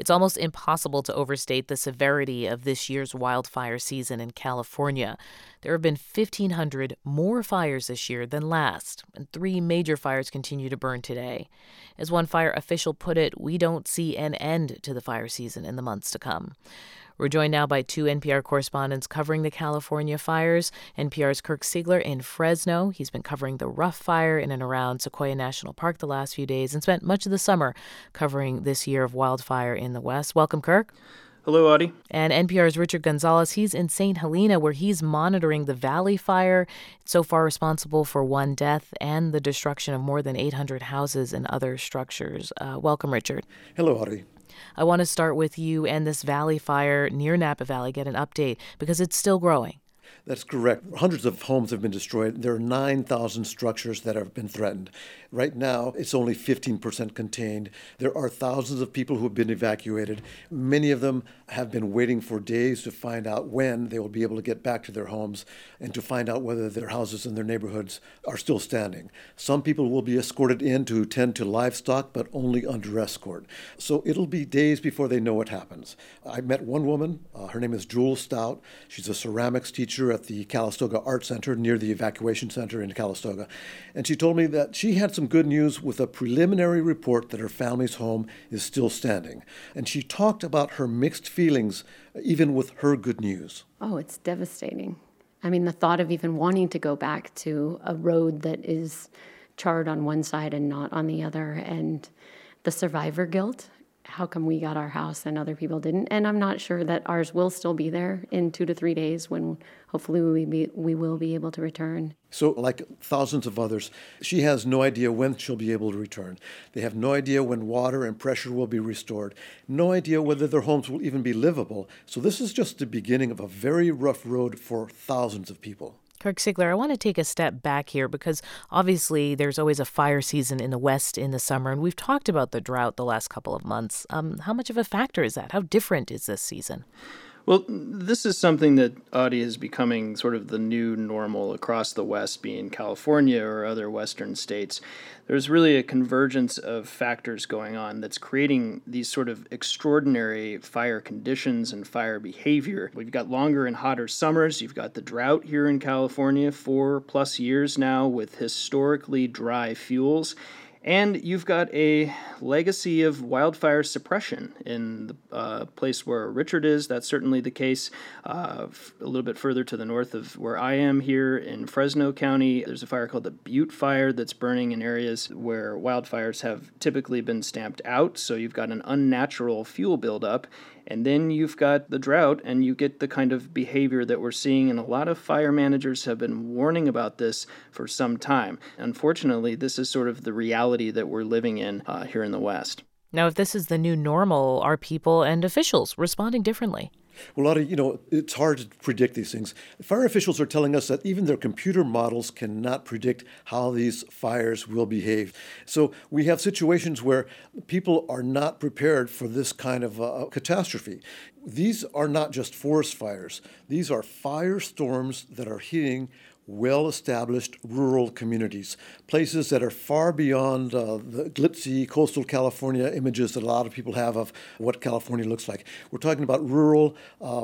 It's almost impossible to overstate the severity of this year's wildfire season in California. There have been 1,500 more fires this year than last, and 3 major fires continue to burn today. As one fire official put it, we don't see an end to the fire season in the months to come. We're joined now by 2 NPR correspondents covering the California fires. NPR's Kirk Siegler in Fresno. He's been covering the Rough Fire in and around Sequoia National Park the last few days and spent much of the summer covering this year of wildfire in the West. Welcome, Kirk. Hello, Audie. And NPR's Richard Gonzalez, he's in St. Helena, where he's monitoring the Valley Fire, so far responsible for 1 death and the destruction of more than 800 houses and other structures. Welcome, Richard. Hello, Audie. I want to start with you and this Valley Fire near Napa Valley, get an update, because it's still growing. That's correct. Hundreds of homes have been destroyed. There are 9,000 structures that have been threatened. Right now, it's only 15% contained. There are thousands of people who have been evacuated. Many of them have been waiting for days to find out when they will be able to get back to their homes and to find out whether their houses and their neighborhoods are still standing. Some people will be escorted in to tend to livestock, but only under escort. So it'll be days before they know what happens. I met one woman. Her name is Jewel Stout. She's a ceramics teacher at the Calistoga Art Center near the evacuation center in Calistoga. And she told me that she had some good news with a preliminary report that her family's home is still standing. And she talked about her mixed feelings, even with her good news. Oh, it's devastating. I mean, the thought of even wanting to go back to a road that is charred on one side and not on the other, and the survivor guilt. How come we got our house and other people didn't? And I'm not sure that ours will still be there in 2 to 3 days when hopefully we will be able to return. So like thousands of others, she has no idea when she'll be able to return. They have no idea when water and pressure will be restored, no idea whether their homes will even be livable. So this is just the beginning of a very rough road for thousands of people. Kirk Siegler, I want to take a step back here because obviously there's always a fire season in the West in the summer, and we've talked about the drought the last couple of months. How much of a factor is that? How different is this season? Well, this is something that, Audie, is becoming sort of the new normal across the West, being California or other Western states. There's really a convergence of factors going on that's creating these sort of extraordinary fire conditions and fire behavior. We've got longer and hotter summers. You've got the drought here in California, 4+ years now, with historically dry fuels. And you've got a legacy of wildfire suppression in the place where Richard is. That's certainly the case. A little bit further to the north of where I am here in Fresno County, there's a fire called the Butte Fire that's burning in areas where wildfires have typically been stamped out. So you've got an unnatural fuel buildup. And then you've got the drought, and you get the kind of behavior that we're seeing, and a lot of fire managers have been warning about this for some time. Unfortunately, this is sort of the reality that we're living in here in the West. Now, if this is the new normal, are people and officials responding differently? Well, Audie, it's hard to predict these things. Fire officials are telling us that even their computer models cannot predict how these fires will behave. So we have situations where people are not prepared for this kind of catastrophe. These are not just forest fires. These are firestorms that are hitting well-established rural communities, places that are far beyond the glitzy coastal California images that a lot of people have of what California looks like. We're talking about rural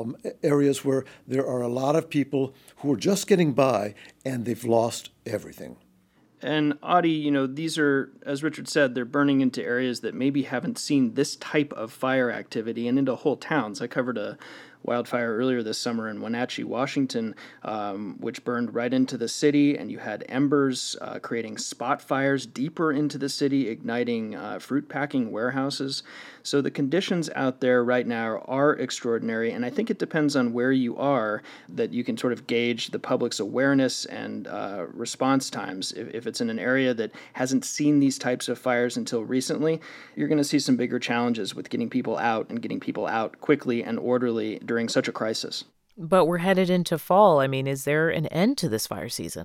areas where there are a lot of people who are just getting by and they've lost everything. And Audie, these are, as Richard said, they're burning into areas that maybe haven't seen this type of fire activity and into whole towns. I covered a wildfire earlier this summer in Wenatchee, Washington, which burned right into the city, and you had embers creating spot fires deeper into the city, igniting fruit packing warehouses. So the conditions out there right now are extraordinary, and I think it depends on where you are that you can sort of gauge the public's awareness and response times. If it's in an area that hasn't seen these types of fires until recently, you're going to see some bigger challenges with getting people out and getting people out quickly and orderly during such a crisis. But we're headed into fall. I mean, is there an end to this fire season?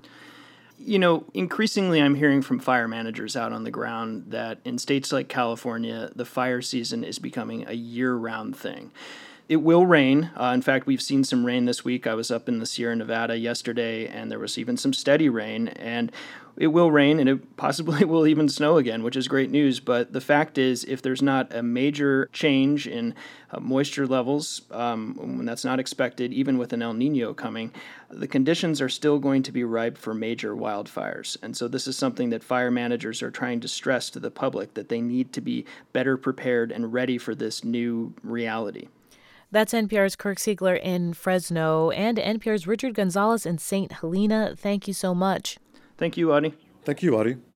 Increasingly I'm hearing from fire managers out on the ground that in states like California, the fire season is becoming a year-round thing. It will rain. In fact, we've seen some rain this week. I was up in the Sierra Nevada yesterday, and there was even some steady rain. And it will rain, and it possibly will even snow again, which is great news. But the fact is, if there's not a major change in moisture levels, when that's not expected, even with an El Nino coming, the conditions are still going to be ripe for major wildfires. And so this is something that fire managers are trying to stress to the public, that they need to be better prepared and ready for this new reality. That's NPR's Kirk Siegler in Fresno and NPR's Richard Gonzalez in St. Helena. Thank you so much. Thank you, Audie. Thank you, Audie.